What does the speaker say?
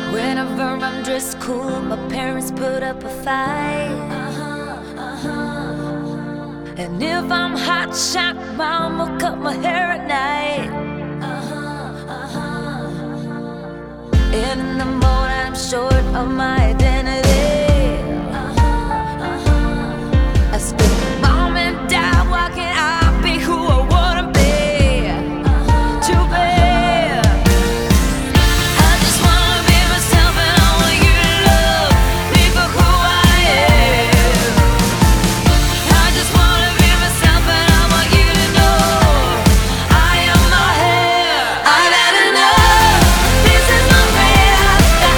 Whenever I'm dressed cool, my parents put up a fight. And if I'm hot shot, mama cut my hair at night. And in the morning I'm short of my